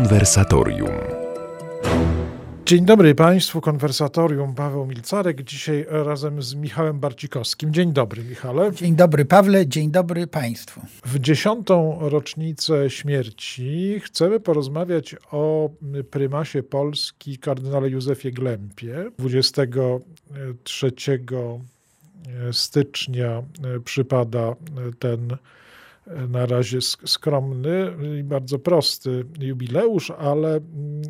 Konwersatorium. Dzień dobry Państwu, Konwersatorium, Paweł Milcarek, dzisiaj razem z Michałem Barcikowskim. Dzień dobry, Michale. Dzień dobry, Pawle, dzień dobry Państwu. W 10. rocznicę śmierci chcemy porozmawiać o prymasie Polski kardynale Józefie Glempie. 23 stycznia przypada ten na razie skromny i bardzo prosty jubileusz, ale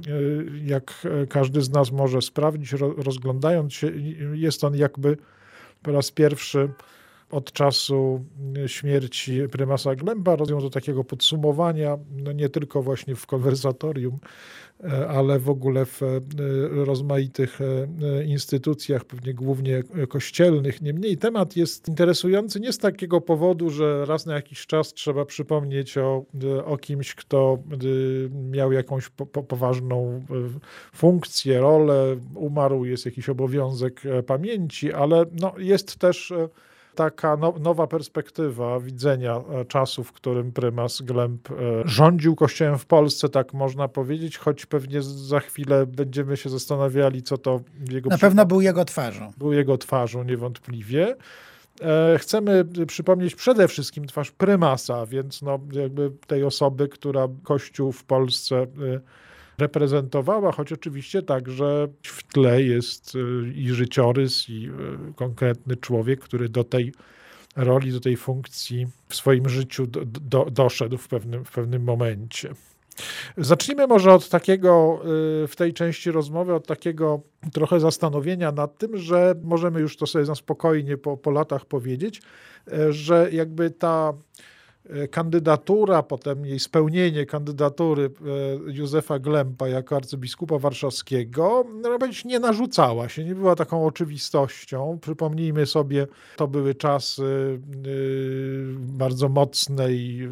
jak każdy z nas może sprawdzić, rozglądając się, jest on jakby po raz pierwszy od czasu śmierci prymasa Glempa, do takiego podsumowania, no nie tylko właśnie w konwersatorium, ale w ogóle w rozmaitych instytucjach, pewnie głównie kościelnych. Niemniej temat jest interesujący nie z takiego powodu, że raz na jakiś czas trzeba przypomnieć o kimś, kto miał jakąś poważną funkcję, rolę, umarł, jest jakiś obowiązek pamięci, ale no, jest też taka nowa perspektywa widzenia czasu, w którym prymas Glemp rządził Kościołem w Polsce, tak można powiedzieć, choć pewnie za chwilę będziemy się zastanawiali, co to jego... Na pewno był jego twarzą. Był jego twarzą, niewątpliwie. Chcemy przypomnieć przede wszystkim twarz prymasa, więc no, jakby tej osoby, która Kościół w Polsce reprezentowała, choć oczywiście także w tle jest i życiorys, i konkretny człowiek, który do tej roli, do tej funkcji w swoim życiu doszedł w pewnym momencie. Zacznijmy może od takiego, w tej części rozmowy, od takiego trochę zastanowienia nad tym, że możemy już to sobie na spokojnie po latach powiedzieć, że jakby ta kandydatura, potem jej spełnienie kandydatury Józefa Glempa jako arcybiskupa warszawskiego, no powiedzieć, nie narzucała się, nie była taką oczywistością. Przypomnijmy sobie, to były czasy bardzo mocnej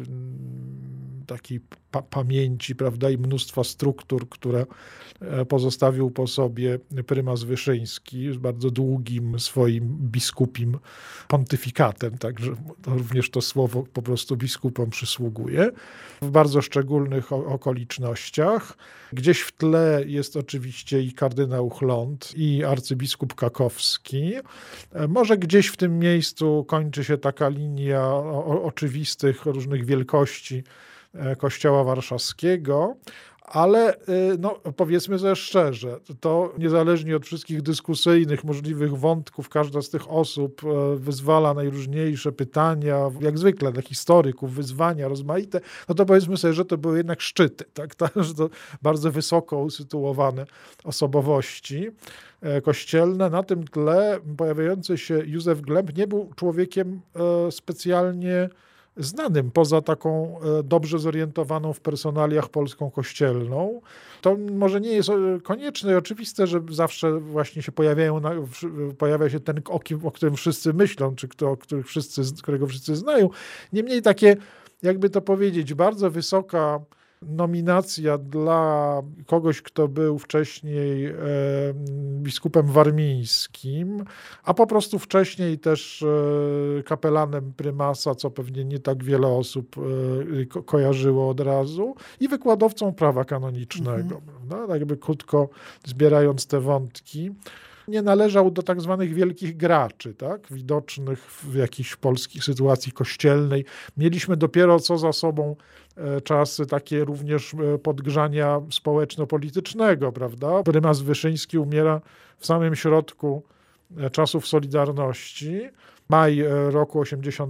takiej pamięci, prawda, i mnóstwa struktur, które pozostawił po sobie prymas Wyszyński z bardzo długim swoim biskupim pontyfikatem, także również to słowo po prostu biskupom przysługuje, w bardzo szczególnych okolicznościach. Gdzieś w tle jest oczywiście i kardynał Chlont, i arcybiskup Kakowski. Może gdzieś w tym miejscu kończy się taka linia oczywistych różnych wielkości Kościoła Warszawskiego, ale no, powiedzmy sobie szczerze, to niezależnie od wszystkich dyskusyjnych możliwych wątków, każda z tych osób wyzwala najróżniejsze pytania, jak zwykle dla historyków, wyzwania rozmaite, no to powiedzmy sobie, że to były jednak szczyty, tak? Że to bardzo wysoko usytuowane osobowości kościelne. Na tym tle pojawiający się Józef Glemp nie był człowiekiem specjalnie znanym, poza taką dobrze zorientowaną w personaliach polską kościelną. To może nie jest konieczne i oczywiste, że zawsze właśnie się pojawia się ten, o którym wszyscy myślą, czy którego wszyscy znają. Niemniej takie, jakby to powiedzieć, bardzo wysoka nominacja dla kogoś, kto był wcześniej biskupem warmińskim, a po prostu wcześniej też kapelanem prymasa, co pewnie nie tak wiele osób kojarzyło od razu, i wykładowcą prawa kanonicznego. Prawda? Tak jakby krótko zbierając te wątki. Nie należał do tak zwanych wielkich graczy, tak? Widocznych w jakiejś polskiej sytuacji kościelnej. Mieliśmy dopiero co za sobą czasy takie również podgrzania społeczno-politycznego, prawda? Prymas Wyszyński umiera w samym środku czasów Solidarności. Maj roku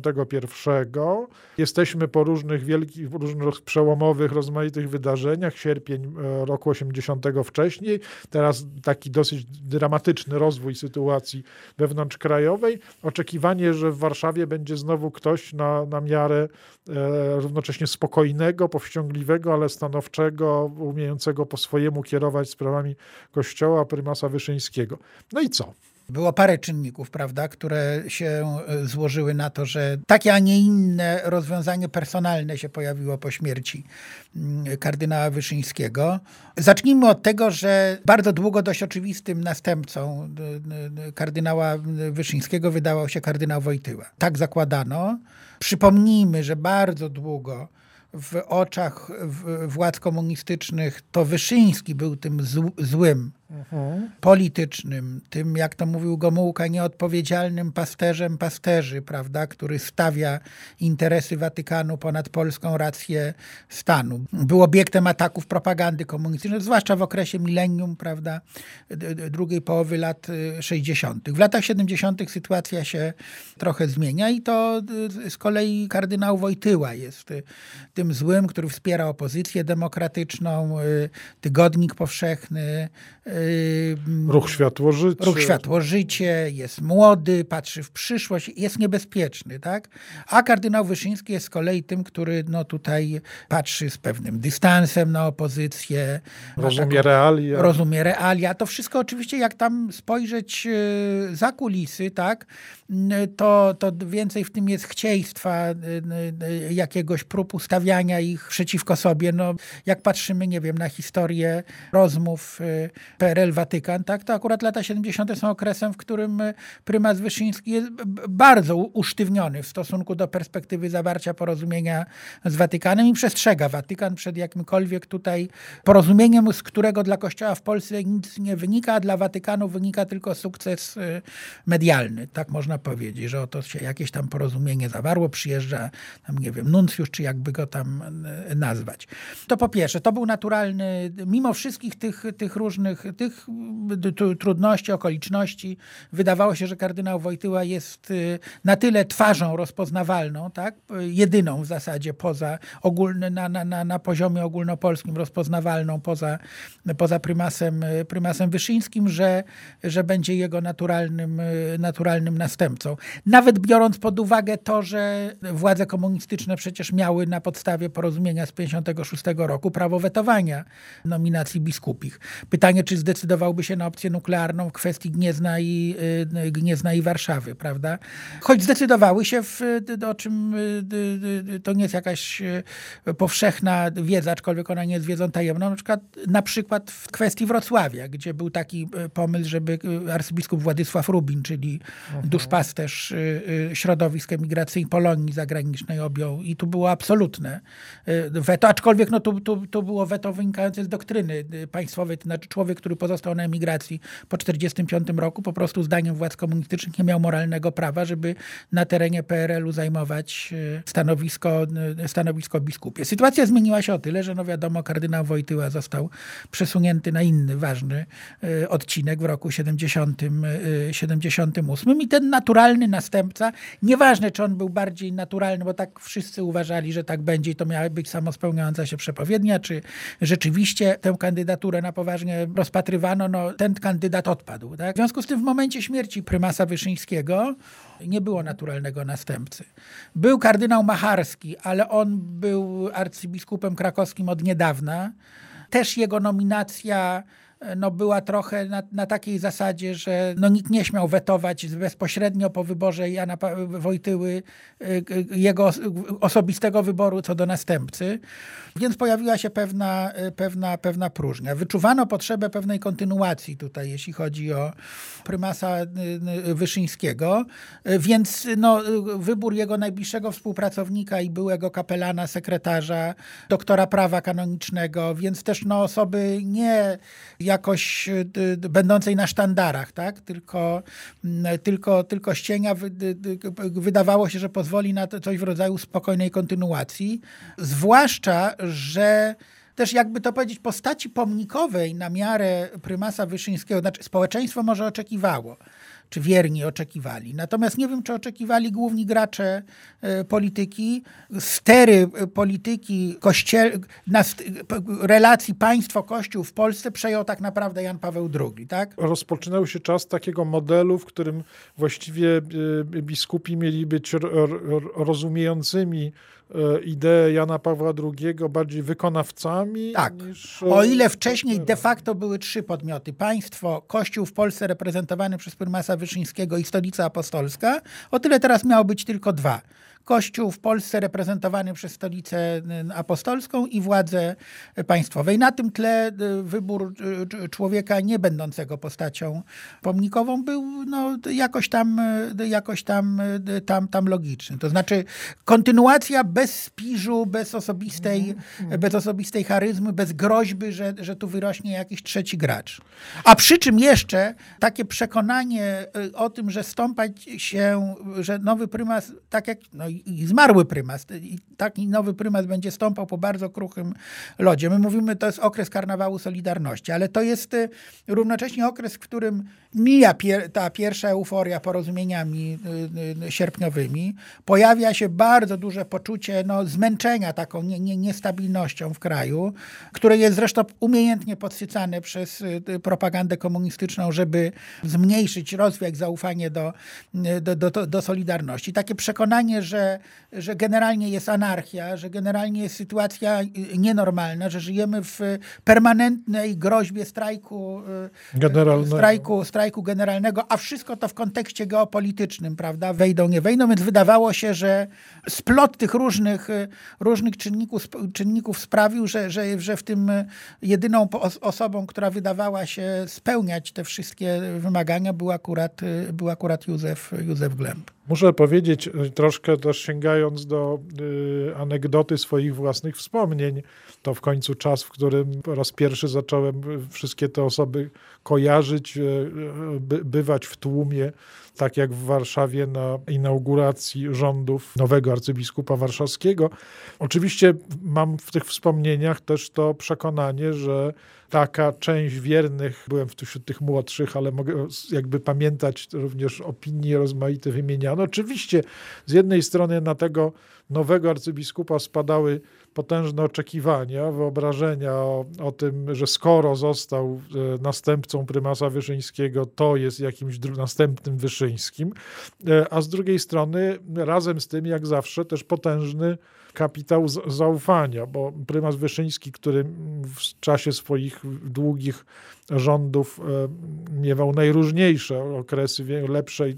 81. Jesteśmy po różnych wielkich, różnych przełomowych, rozmaitych wydarzeniach. Sierpień roku 80 wcześniej. Teraz taki dosyć dramatyczny rozwój sytuacji wewnątrzkrajowej. Oczekiwanie, że w Warszawie będzie znowu ktoś na miarę równocześnie spokojnego, powściągliwego, ale stanowczego, umiejącego po swojemu kierować sprawami Kościoła, prymasa Wyszyńskiego. No i co? Było parę czynników, prawda, które się złożyły na to, że takie, a nie inne rozwiązanie personalne się pojawiło po śmierci kardynała Wyszyńskiego. Zacznijmy od tego, że bardzo długo dość oczywistym następcą kardynała Wyszyńskiego wydawał się kardynał Wojtyła. Tak zakładano. Przypomnijmy, że bardzo długo w oczach władz komunistycznych to Wyszyński był tym złym, politycznym, tym, jak to mówił Gomułka, nieodpowiedzialnym pasterzem pasterzy, prawda, który stawia interesy Watykanu ponad polską rację stanu. Był obiektem ataków propagandy komunistycznej, zwłaszcza w okresie milenium, prawda, drugiej połowy lat 60. W latach 70. sytuacja się trochę zmienia i to z kolei kardynał Wojtyła jest tym złym, który wspiera opozycję demokratyczną, Tygodnik Powszechny, Ruch Światło-Życie. Ruch Światło-Życie, jest młody, patrzy w przyszłość, jest niebezpieczny, tak? A kardynał Wyszyński jest z kolei tym, który tutaj patrzy z pewnym dystansem na opozycję. Rozumie realia. To wszystko oczywiście, jak tam spojrzeć za kulisy, tak? To więcej w tym jest chcieństwa, jakiegoś prób ustawiania ich przeciwko sobie. Jak patrzymy, nie wiem, na historię rozmów PRL-Watykan, tak, to akurat lata 70. są okresem, w którym prymas Wyszyński jest bardzo usztywniony w stosunku do perspektywy zawarcia porozumienia z Watykanem i przestrzega Watykan przed jakimkolwiek tutaj porozumieniem, z którego dla Kościoła w Polsce nic nie wynika, a dla Watykanu wynika tylko sukces medialny. Tak można powiedzieć, że oto się jakieś tam porozumienie zawarło, przyjeżdża tam, nie wiem, nuncjusz, czy jakby go tam nazwać. To po pierwsze, to był naturalny, mimo wszystkich tych różnych trudności, okoliczności, wydawało się, że kardynał Wojtyła jest na tyle twarzą rozpoznawalną, tak, jedyną w zasadzie na poziomie ogólnopolskim rozpoznawalną poza prymasem Wyszyńskim, że będzie jego naturalnym następcą. Nawet biorąc pod uwagę to, że władze komunistyczne przecież miały na podstawie porozumienia z 1956 roku prawo wetowania nominacji biskupich. Pytanie, czy zdecydowałby się na opcję nuklearną w kwestii Gniezna i Warszawy, prawda? Choć zdecydowały się, o czym to nie jest jakaś powszechna wiedza, aczkolwiek ona nie jest wiedzą tajemną, na przykład w kwestii Wrocławia, gdzie był taki pomysł, żeby arcybiskup Władysław Rubin, czyli duszpasterz środowisk emigracyjnych Polonii zagranicznej objął i tu było absolutne weto, aczkolwiek to było weto wynikające z doktryny państwowej, to znaczy człowiek, który pozostał na emigracji po 1945 roku, po prostu zdaniem władz komunistycznych nie miał moralnego prawa, żeby na terenie PRL-u zajmować stanowisko biskupie. Sytuacja zmieniła się o tyle, że wiadomo, kardynał Wojtyła został przesunięty na inny ważny odcinek w roku 78 i ten naturalny następca, nieważne czy on był bardziej naturalny, bo tak wszyscy uważali, że tak będzie i to miała być samospełniająca się przepowiednia, czy rzeczywiście tę kandydaturę na poważnie rozpatrywano, ten kandydat odpadł. Tak? W związku z tym w momencie śmierci prymasa Wyszyńskiego nie było naturalnego następcy. Był kardynał Macharski, ale on był arcybiskupem krakowskim od niedawna. Też jego nominacja była trochę na takiej zasadzie, że nikt nie śmiał wetować bezpośrednio po wyborze Jana Wojtyły jego osobistego wyboru co do następcy, więc pojawiła się pewna próżnia. Wyczuwano potrzebę pewnej kontynuacji tutaj, jeśli chodzi o prymasa Wyszyńskiego, więc wybór jego najbliższego współpracownika i byłego kapelana, sekretarza, doktora prawa kanonicznego, więc też osoby nie jakoś będącej na sztandarach, tak? Tylko z cienia wydawało się, że pozwoli na coś w rodzaju spokojnej kontynuacji. Zwłaszcza, że też jakby to powiedzieć, postaci pomnikowej na miarę prymasa Wyszyńskiego, znaczy społeczeństwo może oczekiwało, czy wierni oczekiwali. Natomiast nie wiem, czy oczekiwali główni gracze polityki, stery polityki relacji państwo-kościół w Polsce przejął tak naprawdę Jan Paweł II. Tak? Rozpoczynał się czas takiego modelu, w którym właściwie biskupi mieli być rozumiejącymi ideę Jana Pawła II bardziej wykonawcami. Tak. Niż... O ile wcześniej de facto były 3 podmioty. Państwo, Kościół w Polsce reprezentowany przez prymasa Wyszyńskiego i Stolica Apostolska, o tyle teraz miało być tylko 2. Kościół w Polsce reprezentowany przez Stolicę Apostolską i władze państwowe. I na tym tle wybór człowieka nie będącego postacią pomnikową był jakoś tam logiczny. To znaczy kontynuacja bez spiżu, bez osobistej charyzmy, bez groźby, że tu wyrośnie jakiś trzeci gracz. A przy czym jeszcze takie przekonanie o tym, że że nowy prymas, tak jak i zmarły prymas, i taki nowy prymas będzie stąpał po bardzo kruchym lodzie. My mówimy, to jest okres karnawału Solidarności, ale to jest równocześnie okres, w którym mija ta pierwsza euforia porozumieniami sierpniowymi. Pojawia się bardzo duże poczucie zmęczenia taką niestabilnością w kraju, które jest zresztą umiejętnie podsycane przez propagandę komunistyczną, żeby zmniejszyć, rozwiać zaufanie do Solidarności. Takie przekonanie, że generalnie jest anarchia, że generalnie jest sytuacja nienormalna, że żyjemy w permanentnej groźbie strajku generalnego, a wszystko to w kontekście geopolitycznym, prawda? Wejdą, nie wejdą, więc wydawało się, że splot tych różnych czynników sprawił, że w tym jedyną osobą, która wydawała się spełniać te wszystkie wymagania, był akurat Józef Glemp. Muszę powiedzieć, troszkę też sięgając do anegdoty swoich własnych wspomnień, to w końcu czas, w którym po raz pierwszy zacząłem wszystkie te osoby kojarzyć, bywać w tłumie, tak jak w Warszawie na inauguracji rządów nowego arcybiskupa warszawskiego. Oczywiście mam w tych wspomnieniach też to przekonanie, że taka część wiernych, byłem wśród tych młodszych, ale mogę jakby pamiętać również opinie rozmaite wymieniane. Oczywiście z jednej strony na tego nowego arcybiskupa spadały potężne oczekiwania, wyobrażenia o tym, że skoro został następcą prymasa Wyszyńskiego, to jest jakimś następnym Wyszyńskim, a z drugiej strony razem z tym, jak zawsze, też potężny kapitał zaufania, bo prymas Wyszyński, który w czasie swoich długich rządów miewał najróżniejsze okresy, lepsze,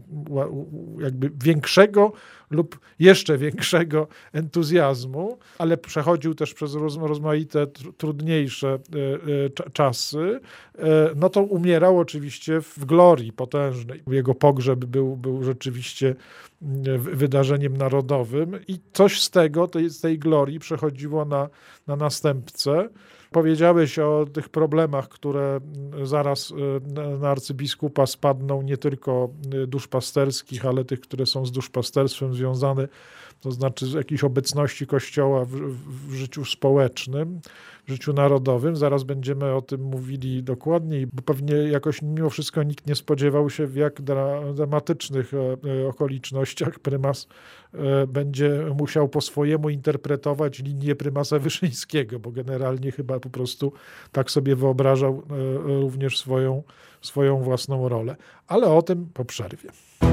jakby większego lub jeszcze większego entuzjazmu, ale przechodził też przez rozmaite trudniejsze czasy, no to umierał oczywiście w glorii potężnej. Jego pogrzeb był rzeczywiście wydarzeniem narodowym i coś z tej glorii przechodziło na następcę. Powiedziałeś o tych problemach, które zaraz na arcybiskupa spadną, nie tylko duszpasterskich, ale tych, które są z duszpasterstwem związane, to znaczy z jakiejś obecności Kościoła w życiu społecznym, w życiu narodowym. Zaraz będziemy o tym mówili dokładniej, bo pewnie jakoś mimo wszystko nikt nie spodziewał się, w jak dramatycznych okolicznościach prymas będzie musiał po swojemu interpretować linię prymasa Wyszyńskiego, bo generalnie chyba po prostu tak sobie wyobrażał również swoją własną rolę. Ale o tym po przerwie.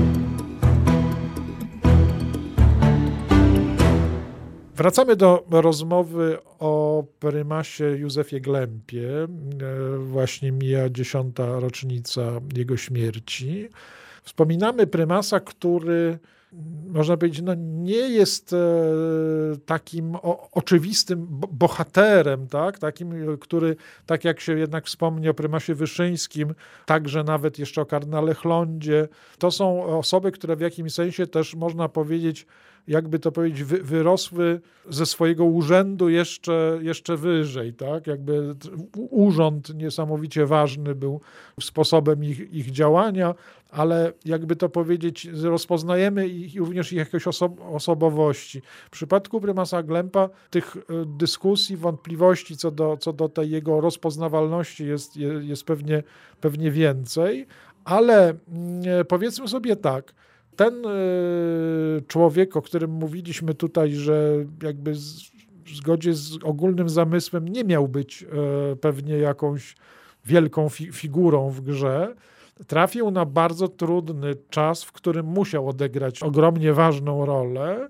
Wracamy do rozmowy o prymasie Józefie Glempie. Właśnie mija 10. rocznica jego śmierci. Wspominamy prymasa, który, można powiedzieć, nie jest takim oczywistym bohaterem, tak? Takim, który, tak jak się jednak wspomni o prymasie Wyszyńskim, także nawet jeszcze o kardynale Chlondzie, to są osoby, które w jakimś sensie też można powiedzieć, jakby to powiedzieć, wyrosły ze swojego urzędu jeszcze wyżej, tak? Jakby urząd niesamowicie ważny był sposobem ich działania, ale jakby to powiedzieć, rozpoznajemy również ich jakieś osobowości. W przypadku prymasa Glempa tych dyskusji, wątpliwości co do tej jego rozpoznawalności jest pewnie więcej, ale powiedzmy sobie tak, ten człowiek, o którym mówiliśmy tutaj, że jakby w zgodzie z ogólnym zamysłem nie miał być pewnie jakąś wielką figurą w grze, trafił na bardzo trudny czas, w którym musiał odegrać ogromnie ważną rolę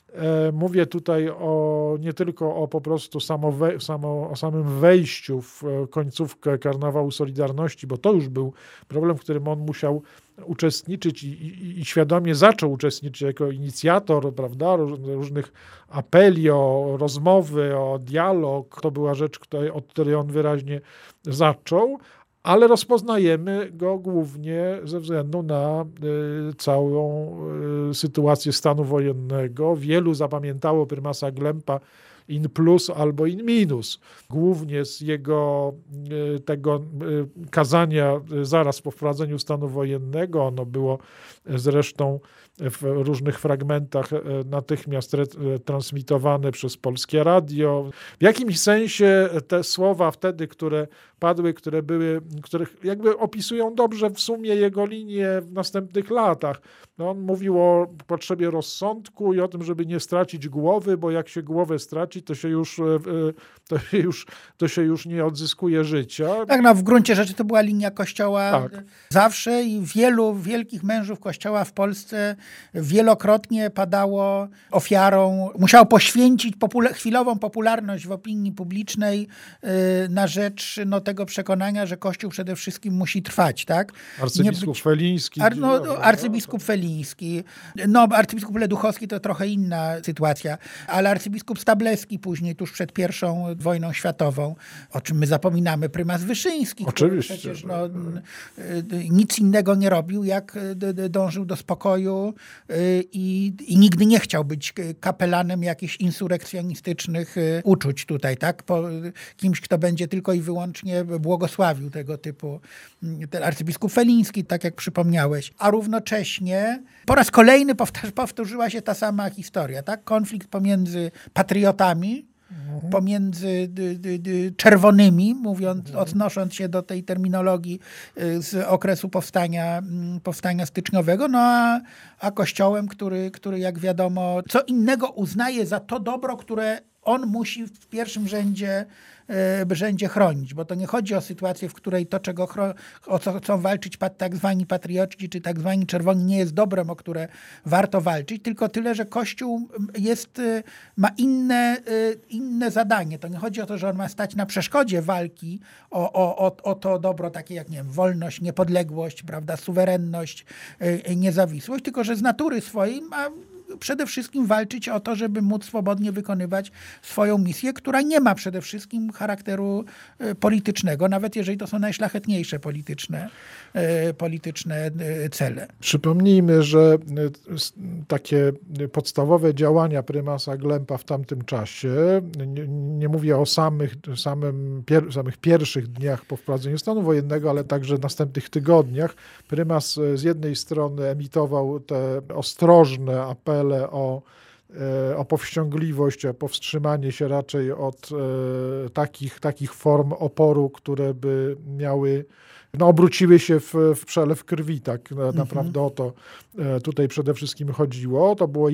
Mówię tutaj nie tylko o po prostu o samym wejściu w końcówkę Karnawału Solidarności, bo to już był problem, w którym on musiał uczestniczyć i świadomie zaczął uczestniczyć jako inicjator, prawda, różnych apeli o rozmowy, o dialog. To była rzecz, od której on wyraźnie zaczął, ale rozpoznajemy go głównie ze względu na całą sytuację stanu wojennego. Wielu zapamiętało prymasa Glempa in plus albo in minus. Głównie z jego tego kazania zaraz po wprowadzeniu stanu wojennego. Ono było zresztą w różnych fragmentach natychmiast transmitowane przez Polskie Radio. W jakimś sensie te słowa wtedy, które padły, które jakby opisują dobrze w sumie jego linię w następnych latach. No, on mówił o potrzebie rozsądku i o tym, żeby nie stracić głowy, bo jak się głowę straci, to się już nie odzyskuje życia. Tak, no w gruncie rzeczy to była linia Kościoła Tak. zawsze i wielu wielkich mężów Kościoła w Polsce wielokrotnie padało ofiarą, musiało poświęcić chwilową popularność w opinii publicznej na rzecz tego przekonania, że Kościół przede wszystkim musi trwać, tak? Arcybiskup Feliński. Arcybiskup Feliński. Arcybiskup Leduchowski to trochę inna sytuacja, ale arcybiskup Stableski później, tuż przed I wojną światową, o czym my zapominamy, prymas Wyszyński, Oczywiście. który przecież nic innego nie robił, jak dążył do spokoju i nigdy nie chciał być kapelanem jakichś insurekcjonistycznych uczuć tutaj, tak? Kimś, kto będzie tylko i wyłącznie błogosławił tego typu. Ten arcybiskup Feliński, tak jak przypomniałeś. A równocześnie po raz kolejny powtórzyła się ta sama historia, tak? Konflikt pomiędzy patriotami, pomiędzy czerwonymi, odnosząc się do tej terminologii z okresu powstania styczniowego, a Kościołem, który jak wiadomo, co innego uznaje za to dobro, które on musi w pierwszym rzędzie chronić, bo to nie chodzi o sytuację, w której to, o co chcą walczyć tak zwani patrioci, czy tak zwani czerwoni, nie jest dobrem, o które warto walczyć, tylko tyle, że Kościół ma inne zadanie. To nie chodzi o to, że on ma stać na przeszkodzie walki o to dobro takie jak, nie wiem, wolność, niepodległość, prawda, suwerenność, niezawisłość, tylko że z natury swojej ma przede wszystkim walczyć o to, żeby móc swobodnie wykonywać swoją misję, która nie ma przede wszystkim charakteru politycznego, nawet jeżeli to są najszlachetniejsze polityczne cele. Przypomnijmy, że takie podstawowe działania prymasa Glempa w tamtym czasie, nie mówię o samych pierwszych dniach po wprowadzeniu stanu wojennego, ale także następnych tygodniach, prymas z jednej strony emitował te ostrożne apele o powściągliwość, o powstrzymanie się raczej od takich form oporu, które by miały, obróciły się w przelew krwi, tak naprawdę o to tutaj przede wszystkim chodziło. To było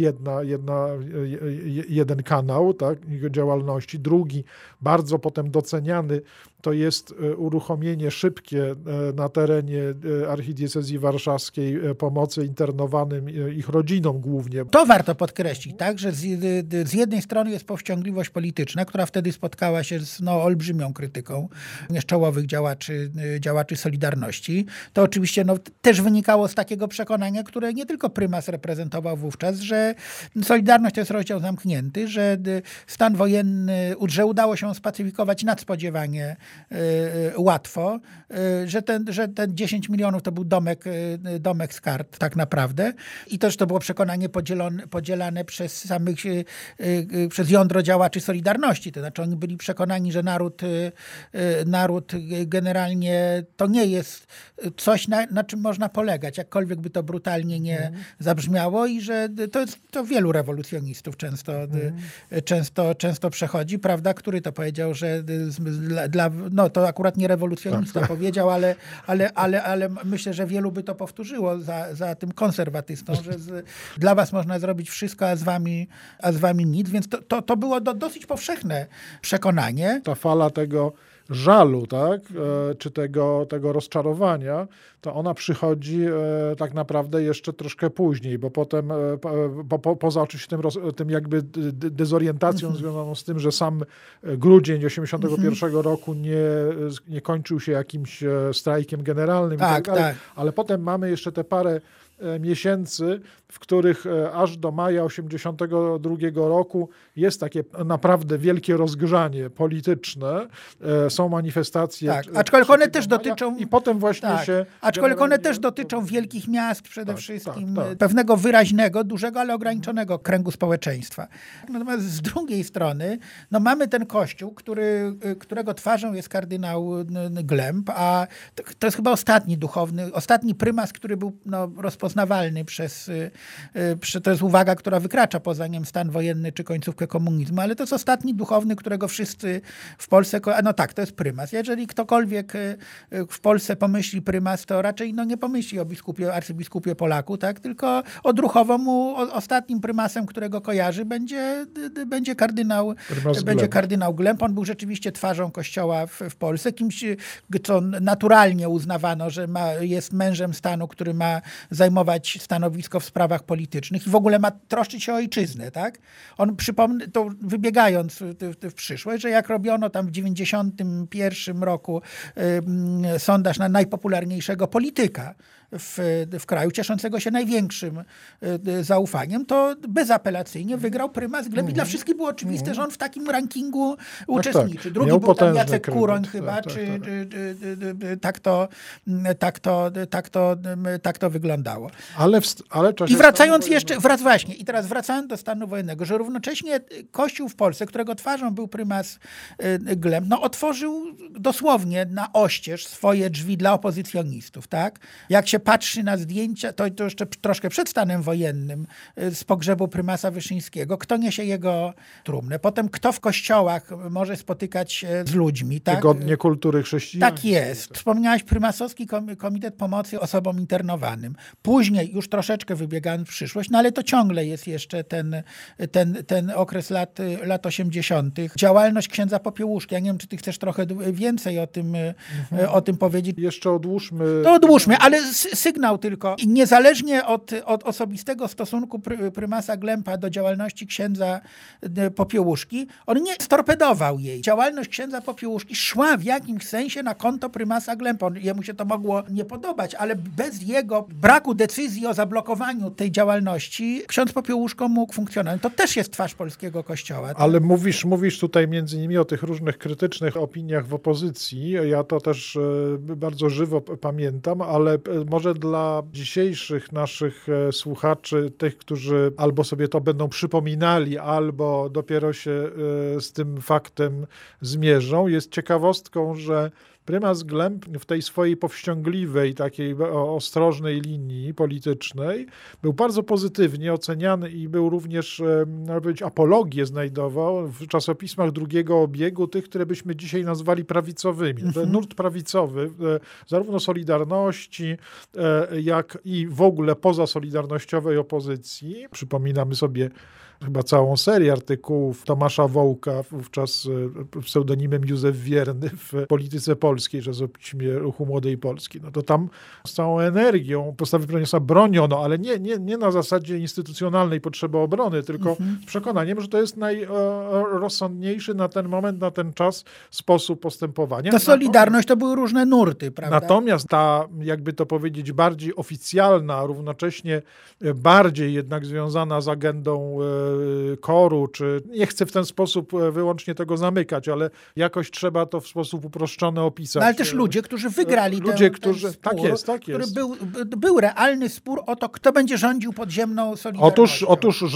jeden kanał, tak, jego działalności. Drugi, bardzo potem doceniany, to jest uruchomienie szybkie na terenie archidiecezji warszawskiej pomocy internowanym, ich rodzinom głównie. To warto podkreślić, tak, że z jednej strony jest powściągliwość polityczna, która wtedy spotkała się z olbrzymią krytyką czołowych działaczy Solidarności. To oczywiście też wynikało z takiego przekonania, które nie tylko prymas reprezentował wówczas, że Solidarność to jest rozdział zamknięty, że stan wojenny, że udało się spacyfikować nadspodziewanie łatwo, że ten 10 milionów to był domek z kart tak naprawdę i też to było przekonanie podzielane przez jądro działaczy Solidarności. To znaczy oni byli przekonani, że naród generalnie to nie jest coś, na czym można polegać, jakkolwiek by to brutalnie nie zabrzmiało i że to wielu rewolucjonistów często przechodzi, prawda, który to powiedział, że to akurat nie rewolucjonista powiedział, ale myślę, że wielu by to powtórzyło za tym konserwatystą, że dla was można zrobić wszystko, a z wami nic, więc to było dosyć powszechne przekonanie. Ta fala tego żalu, tak, czy tego rozczarowania, to ona przychodzi tak naprawdę jeszcze troszkę później, bo potem, poza oczywiście tym jakby dezorientacją związaną z tym, że sam grudzień 1981 roku nie kończył się jakimś strajkiem generalnym i tak dalej, tak. ale potem mamy jeszcze te parę miesięcy, w których aż do maja 1982 roku jest takie naprawdę wielkie rozgrzanie polityczne, są manifestacje. Tak, aczkolwiek one też maja, dotyczą... I potem właśnie się... Aczkolwiek one też dotyczą wielkich miast przede wszystkim, tak. pewnego wyraźnego, dużego, ale ograniczonego kręgu społeczeństwa. Natomiast z drugiej strony mamy ten kościół, którego twarzą jest kardynał Glemp, a to jest chyba ostatni prymas, który był rozpoznawalny to jest uwaga, która wykracza poza stan wojenny czy końcówkę komunizmu, ale to jest ostatni duchowny, którego wszyscy w Polsce... to jest prymas. Jeżeli ktokolwiek w Polsce pomyśli prymas, to raczej nie pomyśli o arcybiskupie Polaku, tak? Tylko odruchowo ostatnim prymasem, którego kojarzy, będzie kardynał Glemp. On był rzeczywiście twarzą Kościoła w Polsce, kimś, co naturalnie uznawano, że jest mężem stanu, który ma zajmować stanowisko w sprawach politycznych i w ogóle ma troszczyć się o ojczyznę, tak? On, przypomnę, to wybiegając w przyszłość, że jak robiono tam w 1991 roku sondaż na najpopularniejszego polityka w kraju, cieszącego się największym zaufaniem, to bezapelacyjnie wygrał prymas Glemp i dla wszystkich było oczywiste, że on w takim rankingu uczestniczy. Drugi był tam Jacek Kuroń chyba, tak to wyglądało. I wracając jeszcze, i teraz wracając do stanu wojennego, że równocześnie Kościół w Polsce, którego twarzą był prymas Glemp, otworzył dosłownie na oścież swoje drzwi dla opozycjonistów, tak? Jak się patrzy na zdjęcia, to jeszcze troszkę przed stanem wojennym, z pogrzebu prymasa Wyszyńskiego, kto niesie jego trumnę, potem kto w kościołach może spotykać się z ludźmi. Tak? Tygodnie kultury chrześcijańskiej. Tak jest. Wspomniałeś prymasowski komitet pomocy osobom internowanym. Później, już troszeczkę wybiegając w przyszłość, ale to ciągle jest jeszcze ten okres lat 80. Działalność księdza Popiełuszki. Ja nie wiem, czy ty chcesz trochę więcej o tym powiedzieć. Jeszcze odłóżmy. To odłóżmy, ale sygnał tylko. I niezależnie od osobistego stosunku prymasa Glempa do działalności księdza Popiełuszki, on nie storpedował jej. Działalność księdza Popiełuszki szła w jakimś sensie na konto prymasa Glempa. Jemu się to mogło nie podobać, ale bez jego braku decyzji o zablokowaniu tej działalności ksiądz Popiełuszko mógł funkcjonować. To też jest twarz polskiego kościoła. Tak? Ale mówisz tutaj między innymi o tych różnych krytycznych opiniach w opozycji. Ja to też bardzo żywo pamiętam, ale może dla dzisiejszych naszych słuchaczy, tych, którzy albo sobie to będą przypominali, albo dopiero się z tym faktem zmierzą, jest ciekawostką, że prymas Glemp w tej swojej powściągliwej, takiej ostrożnej linii politycznej był bardzo pozytywnie oceniany i był również, można powiedzieć, apologię znajdował w czasopismach drugiego obiegu, tych, które byśmy dzisiaj nazwali prawicowymi. Ten nurt prawicowy, zarówno Solidarności, jak i w ogóle pozasolidarnościowej opozycji. Przypominamy sobie chyba całą serię artykułów Tomasza Wołka, wówczas pseudonimem Józef Wierny w Polityce Polskiej, czasopiśmie Ruchu Młodej Polski. To tam z całą energią postawy Proniusa broniono, ale nie na zasadzie instytucjonalnej potrzeby obrony, tylko z przekonaniem, że to jest najrozsądniejszy na ten moment, na ten czas sposób postępowania. To Solidarność to były różne nurty, prawda? Natomiast ta, jakby to powiedzieć, bardziej oficjalna, równocześnie bardziej jednak związana z agendą KOR-u, czy nie chcę w ten sposób wyłącznie tego zamykać, ale jakoś trzeba to w sposób uproszczony opisać. No, ale też ludzie, którzy wygrali ten spór, tak jest. Który był realny spór o to, kto będzie rządził podziemną Solidarnością.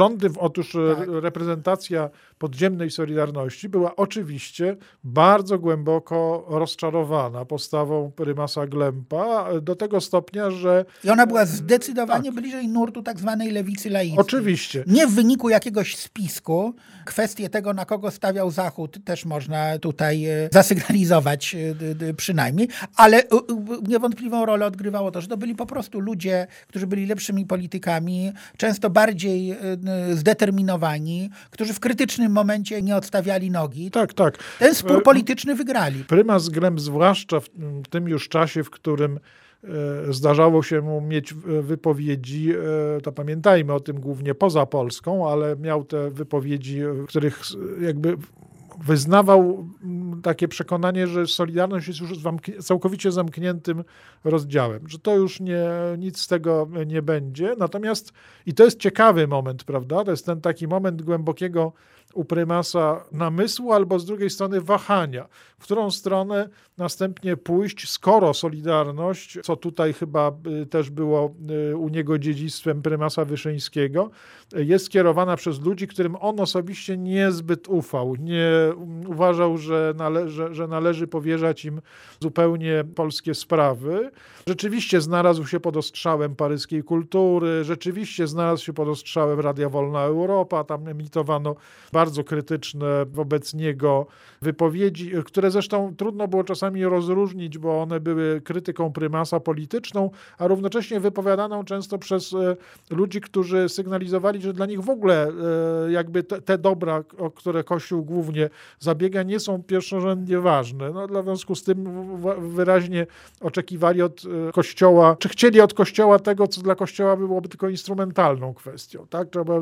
Otóż reprezentacja podziemnej Solidarności była oczywiście bardzo głęboko rozczarowana postawą prymasa Glempa do tego stopnia, że... I ona była zdecydowanie bliżej nurtu tak zwanej lewicy laickiej. Oczywiście. Nie w wyniku jakiegoś spisku. Kwestię tego, na kogo stawiał Zachód, też można tutaj zasygnalizować przynajmniej, ale niewątpliwą rolę odgrywało to, że to byli po prostu ludzie, którzy byli lepszymi politykami, często bardziej zdeterminowani, którzy w krytycznym momencie nie odstawiali nogi. Tak, tak. Ten spór polityczny wygrali. Prymas Glemp, zwłaszcza w tym już czasie, w którym zdarzało się mu mieć wypowiedzi, to pamiętajmy o tym głównie poza Polską, ale miał te wypowiedzi, w których jakby wyznawał takie przekonanie, że Solidarność jest już całkowicie zamkniętym rozdziałem, że to już nic z tego nie będzie. Natomiast, i to jest ciekawy moment, prawda? To jest ten taki moment głębokiego u prymasa namysłu, albo z drugiej strony wahania, w którą stronę następnie pójść, skoro Solidarność, co tutaj chyba też było u niego dziedzictwem prymasa Wyszyńskiego, jest skierowana przez ludzi, którym on osobiście niezbyt ufał. Nie uważał, że należy powierzać im zupełnie polskie sprawy. Rzeczywiście znalazł się pod ostrzałem paryskiej kultury, rzeczywiście znalazł się pod ostrzałem Radia Wolna Europa, tam emitowano bardzo krytyczne wobec niego wypowiedzi, które zresztą trudno było czasami rozróżnić, bo one były krytyką prymasa polityczną, a równocześnie wypowiadaną często przez ludzi, którzy sygnalizowali, że dla nich w ogóle jakby te dobra, o które Kościół głównie zabiega, nie są pierwszorzędnie ważne. No, w związku z tym wyraźnie oczekiwali od Kościoła, czy chcieli od Kościoła tego, co dla Kościoła byłoby tylko instrumentalną kwestią. Tak? Trzeba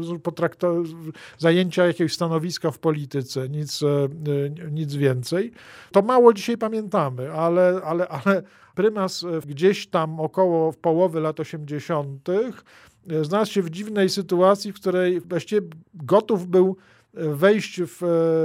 zajęcia jakiegoś stanowiska w polityce, nic więcej. To mało dzisiaj pamiętamy, ale prymas gdzieś tam około połowy lat 80. znalazł się w dziwnej sytuacji, w której właściwie gotów był wejść w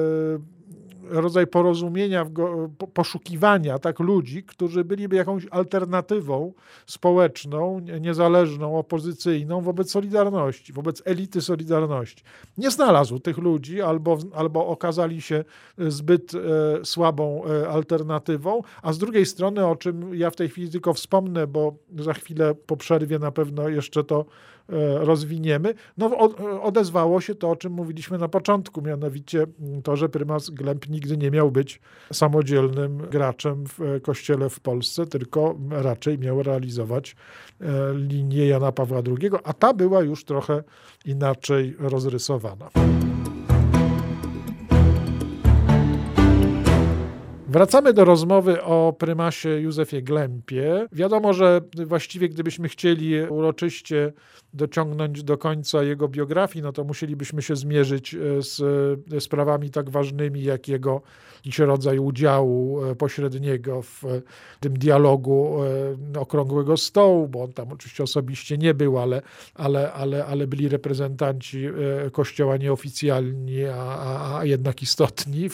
rodzaj porozumienia, poszukiwania tak ludzi, którzy byliby jakąś alternatywą społeczną, niezależną, opozycyjną wobec Solidarności, wobec elity Solidarności. Nie znalazł tych ludzi albo okazali się zbyt słabą alternatywą, a z drugiej strony, o czym ja w tej chwili tylko wspomnę, bo za chwilę po przerwie na pewno jeszcze to rozwiniemy, no odezwało się to, o czym mówiliśmy na początku, mianowicie to, że prymas Glemp nigdy nie miał być samodzielnym graczem w Kościele w Polsce, tylko raczej miał realizować linię Jana Pawła II, a ta była już trochę inaczej rozrysowana. Wracamy do rozmowy o prymasie Józefie Glempie. Wiadomo, że właściwie gdybyśmy chcieli uroczyście dociągnąć do końca jego biografii, no to musielibyśmy się zmierzyć z sprawami tak ważnymi, jak jego rodzaj udziału pośredniego w tym dialogu Okrągłego Stołu, bo on tam oczywiście osobiście nie był, ale byli reprezentanci Kościoła nieoficjalni, a jednak istotni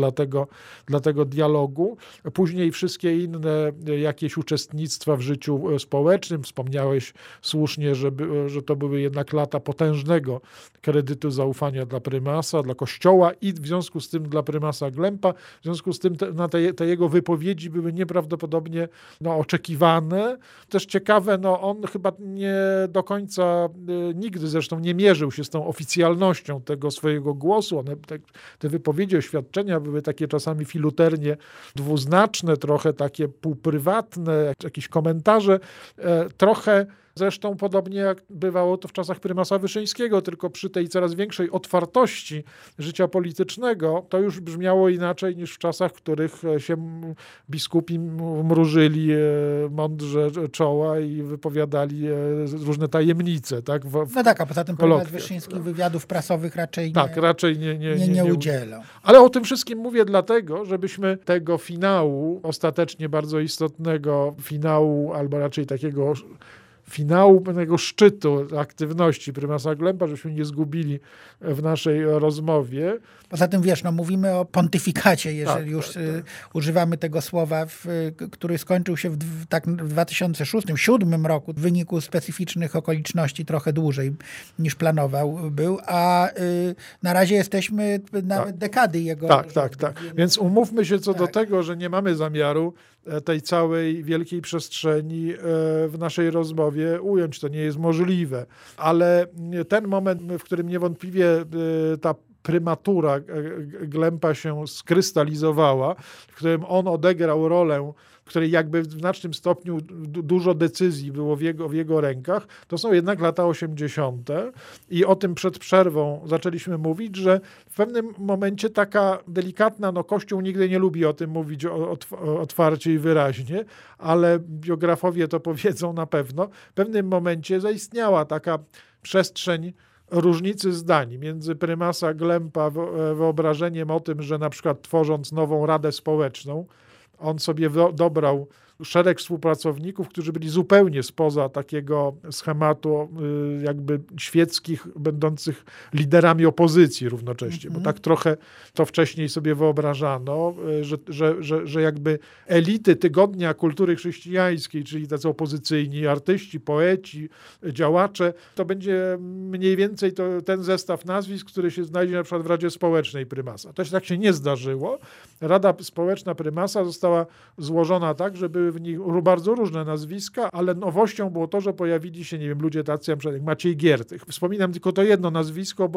dla tego dialogu. Później wszystkie inne jakieś uczestnictwa w życiu społecznym. Wspomniałeś słusznie, że to były jednak lata potężnego kredytu zaufania dla prymasa, dla Kościoła i w związku z tym dla prymasa Glempa. W związku z tym te jego wypowiedzi były nieprawdopodobnie oczekiwane. Też ciekawe, on chyba nie do końca nigdy zresztą nie mierzył się z tą oficjalnością tego swojego głosu. Te wypowiedzi, oświadczenia były takie czasami filuternie dwuznaczne, trochę takie półprywatne, jakieś komentarze, trochę zresztą podobnie jak bywało to w czasach prymasa Wyszyńskiego, tylko przy tej coraz większej otwartości życia politycznego, to już brzmiało inaczej niż w czasach, w których się biskupi mrużyli mądrze czoła i wypowiadali różne tajemnice. Tak? A poza tym prymas Wyszyński wywiadów prasowych raczej nie udzielał. Ale o tym wszystkim mówię dlatego, żebyśmy tego finału, ostatecznie bardzo istotnego finału, albo raczej takiego finału pewnego szczytu aktywności prymasa Glempa, żebyśmy nie zgubili w naszej rozmowie. Poza tym mówimy o pontyfikacie, jeżeli używamy tego słowa, który skończył się w 2006-2007 roku w wyniku specyficznych okoliczności trochę dłużej niż planował był, a na razie jesteśmy nawet dekady jego. Tak. Więc umówmy się co do tego, że nie mamy zamiaru tej całej wielkiej przestrzeni w naszej rozmowie cudzysłowie ująć, to nie jest możliwe. Ale ten moment, w którym niewątpliwie ta prymatura Glempa się skrystalizowała, w którym on odegrał rolę, w której jakby w znacznym stopniu dużo decyzji było w jego rękach, to są jednak lata 80. I o tym przed przerwą zaczęliśmy mówić, że w pewnym momencie taka delikatna, Kościół nigdy nie lubi o tym mówić otwarcie i wyraźnie, ale biografowie to powiedzą na pewno, w pewnym momencie zaistniała taka przestrzeń różnicy zdań między prymasa Glempa wyobrażeniem o tym, że na przykład tworząc nową Radę Społeczną, on sobie dobrał szereg współpracowników, którzy byli zupełnie spoza takiego schematu jakby świeckich, będących liderami opozycji równocześnie, bo tak trochę to wcześniej sobie wyobrażano, że jakby elity tygodnia kultury chrześcijańskiej, czyli tacy opozycyjni artyści, poeci, działacze, to będzie mniej więcej ten zestaw nazwisk, który się znajdzie na przykład w Radzie Społecznej prymasa. To się tak się nie zdarzyło. Rada Społeczna prymasa została złożona tak, że były w nich bardzo różne nazwiska, ale nowością było to, że pojawili się, nie wiem, ludzie tacy jak Maciej Giertych. Wspominam tylko to jedno nazwisko,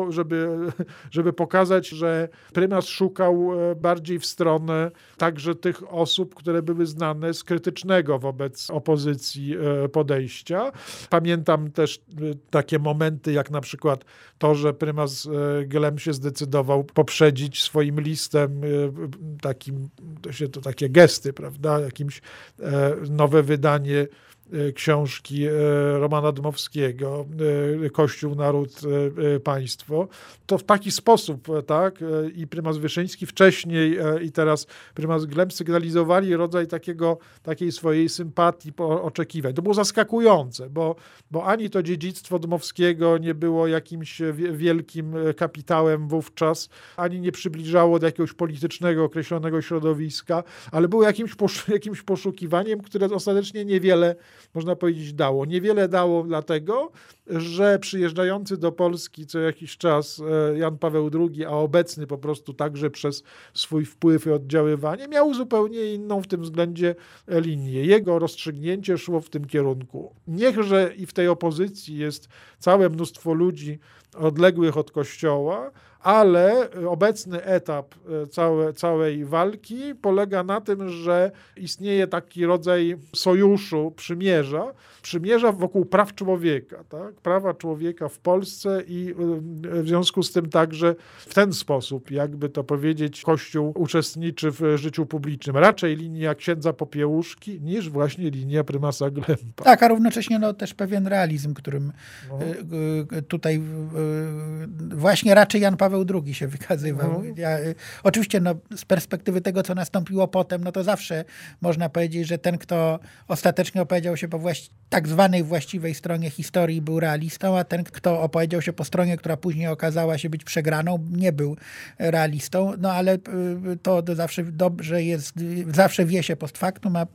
żeby pokazać, że prymas szukał bardziej w stronę także tych osób, które były znane z krytycznego wobec opozycji podejścia. Pamiętam też takie momenty, jak na przykład to, że prymas Glemp się zdecydował poprzedzić swoim listem takim, to takie gesty, prawda, jakimś nowe wydanie książki Romana Dmowskiego, Kościół, Naród, Państwo. To w taki sposób, tak, i prymas Wyszyński wcześniej i teraz prymas Glemp sygnalizowali rodzaj takiej swojej sympatii, oczekiwań. To było zaskakujące, bo ani to dziedzictwo Dmowskiego nie było jakimś wielkim kapitałem wówczas, ani nie przybliżało do jakiegoś politycznego, określonego środowiska, ale było jakimś poszukiwaniem, które ostatecznie niewiele, można powiedzieć, dało. Niewiele dało dlatego, że przyjeżdżający do Polski co jakiś czas Jan Paweł II, a obecny po prostu także przez swój wpływ i oddziaływanie, miał zupełnie inną w tym względzie linię. Jego rozstrzygnięcie szło w tym kierunku. Niechże i w tej opozycji jest całe mnóstwo ludzi odległych od Kościoła, ale obecny etap całej walki polega na tym, że istnieje taki rodzaj sojuszu, przymierza wokół praw człowieka, tak? Prawa człowieka w Polsce i w związku z tym także w ten sposób, jakby to powiedzieć, Kościół uczestniczy w życiu publicznym. Raczej linia księdza Popiełuszki niż właśnie linia prymasa Glempa. Tak, a równocześnie też pewien realizm, którym tutaj właśnie raczej Jan Paweł II się wykazywał. Oczywiście z perspektywy tego, co nastąpiło potem, to zawsze można powiedzieć, że ten, kto ostatecznie opowiedział się po tak zwanej właściwej stronie historii, był realistą, a ten, kto opowiedział się po stronie, która później okazała się być przegraną, nie był realistą. Ale to zawsze dobrze jest, zawsze wie się post factum, a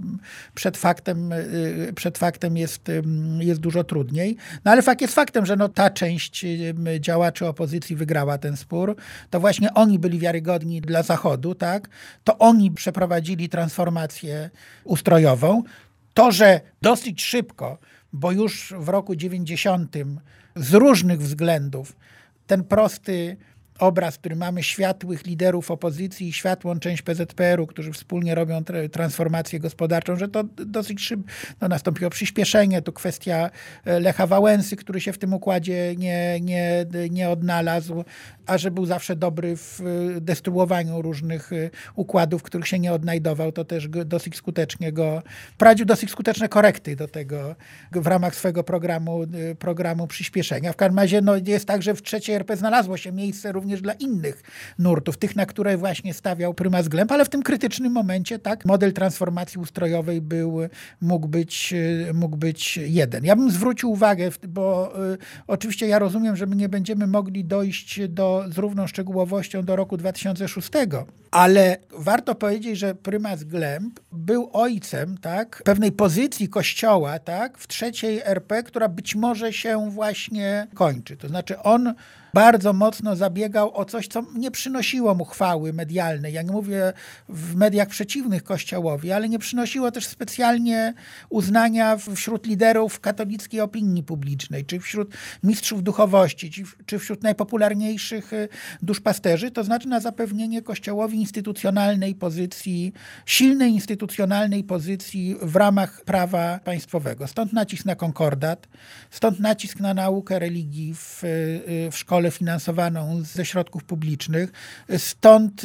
przed faktem jest dużo trudniej. Ale fakt jest faktem, że ta część działaczy opozycji wygrała ten spór. To właśnie oni byli wiarygodni dla Zachodu, tak? To oni przeprowadzili transformację ustrojową. To, że dosyć szybko, bo już w roku 90 z różnych względów ten prosty obraz, który mamy światłych liderów opozycji i światłą część PZPR-u, którzy wspólnie robią transformację gospodarczą, że to dosyć szybko nastąpiło przyspieszenie. Tu kwestia Lecha Wałęsy, który się w tym układzie nie odnalazł, a że był zawsze dobry w destruowaniu różnych układów, w których się nie odnajdował, to też dosyć skutecznie prowadził dosyć skuteczne korekty do tego w ramach swojego programu przyspieszenia. W każdym razie jest tak, że w trzeciej RP znalazło się miejsce również dla innych nurtów, tych, na które właśnie stawiał prymas Glemp, ale w tym krytycznym momencie tak model transformacji ustrojowej mógł być jeden. Ja bym zwrócił uwagę, bo oczywiście ja rozumiem, że my nie będziemy mogli dojść z równą szczegółowością do roku 2006, ale warto powiedzieć, że prymas Glemp był ojcem, tak, pewnej pozycji Kościoła, tak, w trzeciej RP, która być może się właśnie kończy. To znaczy on bardzo mocno zabiegał o coś, co nie przynosiło mu chwały medialnej. Ja nie mówię w mediach przeciwnych Kościołowi, ale nie przynosiło też specjalnie uznania wśród liderów katolickiej opinii publicznej, czy wśród mistrzów duchowości, czy wśród najpopularniejszych duszpasterzy, to znaczy na zapewnienie Kościołowi instytucjonalnej pozycji, silnej instytucjonalnej pozycji w ramach prawa państwowego. Stąd nacisk na konkordat, stąd nacisk na naukę religii w szkole finansowaną ze środków publicznych, stąd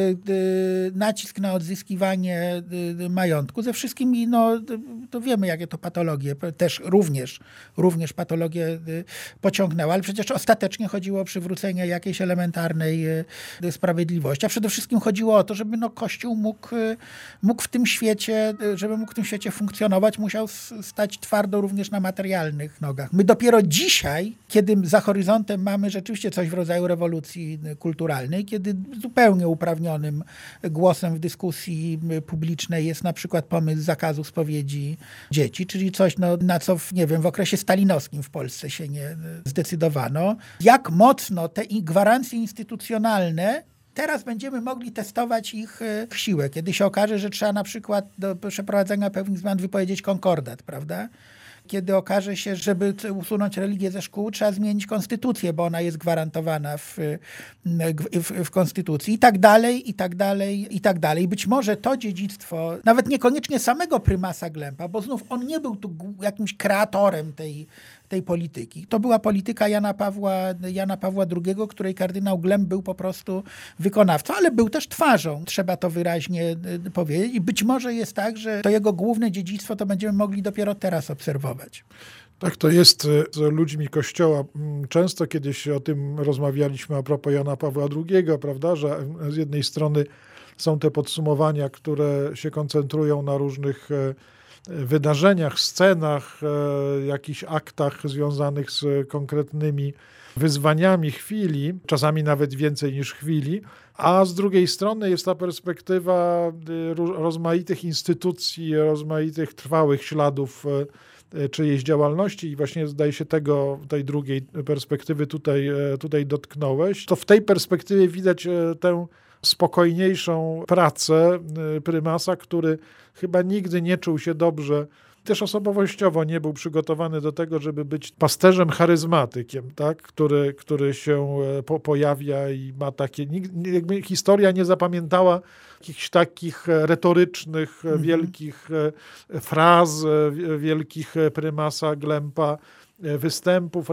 nacisk na odzyskiwanie majątku. Ze wszystkimi, to wiemy, jakie to patologie, też również patologie pociągnęły, ale przecież ostatecznie chodziło o przywrócenie jakiejś elementarnej sprawiedliwości. A przede wszystkim chodziło o to, żeby Kościół mógł w tym świecie, żeby mógł w tym świecie funkcjonować, musiał stać twardo również na materialnych nogach. My dopiero dzisiaj, kiedy za horyzontem mamy rzeczywiście coś w rodzaju rewolucji kulturalnej, kiedy zupełnie uprawnionym głosem w dyskusji publicznej jest na przykład pomysł zakazu spowiedzi dzieci, czyli coś, na co w okresie stalinowskim w Polsce się nie zdecydowano. Jak mocno te gwarancje instytucjonalne teraz będziemy mogli testować ich siłę, kiedy się okaże, że trzeba na przykład do przeprowadzenia pewnych zmian wypowiedzieć konkordat, prawda? Kiedy okaże się, żeby usunąć religię ze szkół, trzeba zmienić konstytucję, bo ona jest gwarantowana w konstytucji i tak dalej, i tak dalej, i tak dalej. Być może to dziedzictwo, nawet niekoniecznie samego prymasa Glempa, bo znów on nie był tu jakimś kreatorem tej polityki. To była polityka Jana Pawła II, której kardynał Glemp był po prostu wykonawcą, ale był też twarzą, trzeba to wyraźnie powiedzieć. I być może jest tak, że to jego główne dziedzictwo to będziemy mogli dopiero teraz obserwować. Tak to jest z ludźmi Kościoła. Często kiedyś o tym rozmawialiśmy a propos Jana Pawła II, prawda, że z jednej strony są te podsumowania, które się koncentrują na różnych wydarzeniach, scenach, jakichś aktach związanych z konkretnymi wyzwaniami chwili, czasami nawet więcej niż chwili, a z drugiej strony jest ta perspektywa rozmaitych instytucji, rozmaitych trwałych śladów czyjejś działalności i właśnie zdaje się tej drugiej perspektywy tutaj dotknąłeś. To w tej perspektywie widać tę spokojniejszą pracę prymasa, który chyba nigdy nie czuł się dobrze, też osobowościowo nie był przygotowany do tego, żeby być pasterzem charyzmatykiem, tak? który się pojawia i ma takie... Jakby historia nie zapamiętała jakichś takich retorycznych, wielkich fraz, wielkich prymasa Glempa, występów,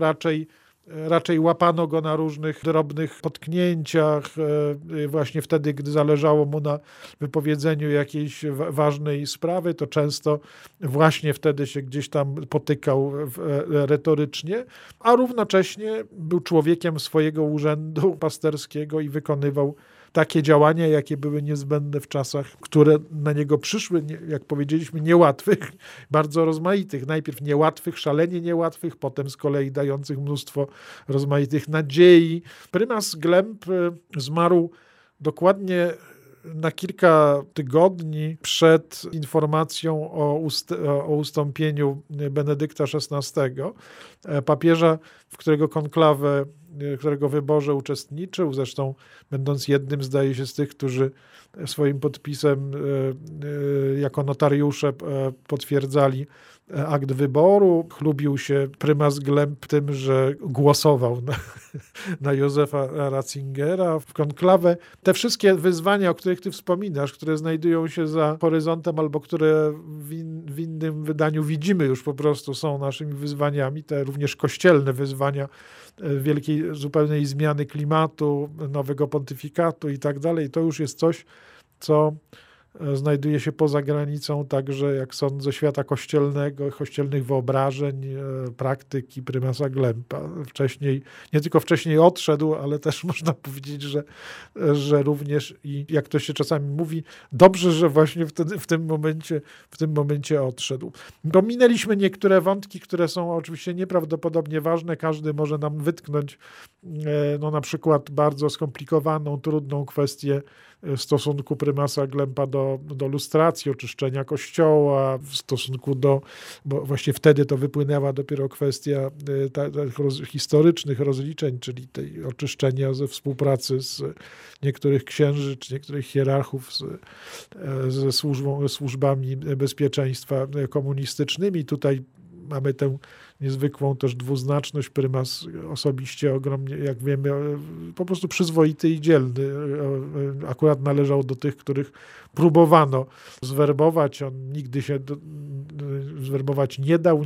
raczej łapano go na różnych drobnych potknięciach, właśnie wtedy, gdy zależało mu na wypowiedzeniu jakiejś ważnej sprawy, to często właśnie wtedy się gdzieś tam potykał retorycznie, a równocześnie był człowiekiem swojego urzędu pasterskiego i wykonywał takie działania, jakie były niezbędne w czasach, które na niego przyszły, jak powiedzieliśmy, niełatwych, bardzo rozmaitych. Najpierw niełatwych, szalenie niełatwych, potem z kolei dających mnóstwo rozmaitych nadziei. Prymas Glemp zmarł dokładnie na kilka tygodni przed informacją o ustąpieniu Benedykta XVI, papieża, w którego wyborze uczestniczył, zresztą będąc jednym, zdaje się, z tych, którzy swoim podpisem jako notariusze potwierdzali akt wyboru. Chlubił się prymas Glemp tym, że głosował na Józefa Ratzingera w konklawę. Te wszystkie wyzwania, o których ty wspominasz, które znajdują się za horyzontem albo które w innym wydaniu widzimy już po prostu są naszymi wyzwaniami, te również kościelne wyzwania wielkiej, zupełnej zmiany klimatu, nowego pontyfikatu i tak dalej, to już jest coś, co znajduje się poza granicą także, jak sądzę, świata kościelnego, kościelnych wyobrażeń, praktyki prymasa Glempa. Nie tylko wcześniej odszedł, ale też można powiedzieć, że również i jak to się czasami mówi, dobrze, że właśnie w tym momencie odszedł. Pominęliśmy niektóre wątki, które są oczywiście nieprawdopodobnie ważne. Każdy może nam wytknąć na przykład bardzo skomplikowaną, trudną kwestię stosunku prymasa Glempa do lustracji, oczyszczenia Kościoła, w stosunku bo właśnie wtedy to wypłynęła dopiero kwestia historycznych rozliczeń, czyli tej oczyszczenia ze współpracy z niektórych księży czy niektórych hierarchów ze służbami bezpieczeństwa komunistycznymi. Tutaj mamy tę niezwykłą też dwuznaczność. Prymas osobiście ogromnie, jak wiemy, po prostu przyzwoity i dzielny. Akurat należał do tych, których próbowano zwerbować. On nigdy się zwerbować nie dał,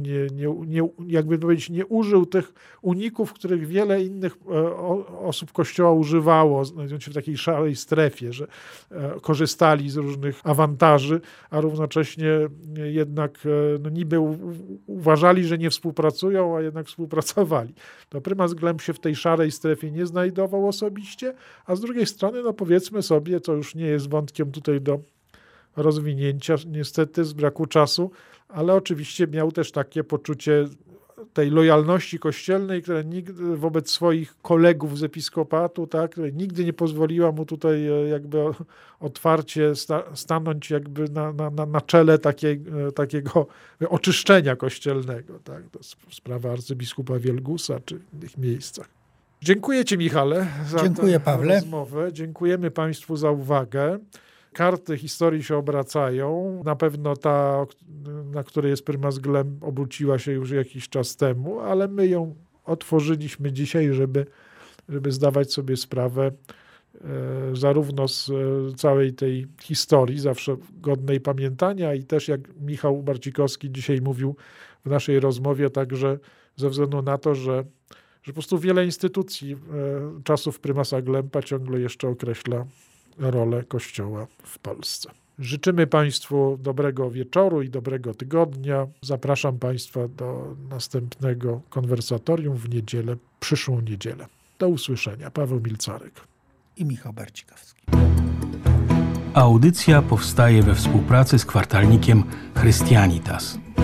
jakby powiedzieć, nie użył tych uników, których wiele innych osób Kościoła używało, znajdując się w takiej szarej strefie, że korzystali z różnych awantaży, a równocześnie jednak niby uważali, że nie współpracują, a jednak współpracowali. To prymas Glemp się w tej szarej strefie nie znajdował osobiście, a z drugiej strony, powiedzmy sobie, to już nie jest wątkiem tutaj do rozwinięcia, niestety z braku czasu, ale oczywiście miał też takie poczucie tej lojalności kościelnej, która nigdy wobec swoich kolegów z episkopatu, tak, nigdy nie pozwoliła mu tutaj jakby otwarcie stanąć jakby na czele takiego oczyszczenia kościelnego. Tak. To jest sprawa arcybiskupa Wielgusa czy w innych miejscach. Dziękuję Ci, Michale, za tę rozmowę. Dziękujemy Państwu za uwagę. Karty historii się obracają. Na pewno ta, na której jest prymas Glemp, obróciła się już jakiś czas temu, ale my ją otworzyliśmy dzisiaj, żeby zdawać sobie sprawę zarówno z całej tej historii, zawsze godnej pamiętania, i też, jak Michał Barcikowski dzisiaj mówił w naszej rozmowie, także ze względu na to, że po prostu wiele instytucji czasów prymasa Glempa ciągle jeszcze określa rolę Kościoła w Polsce. Życzymy Państwu dobrego wieczoru i dobrego tygodnia. Zapraszam Państwa do następnego konwersatorium w niedzielę, przyszłą niedzielę. Do usłyszenia. Paweł Milcarek i Michał Barcikowski. Audycja powstaje we współpracy z kwartalnikiem Christianitas.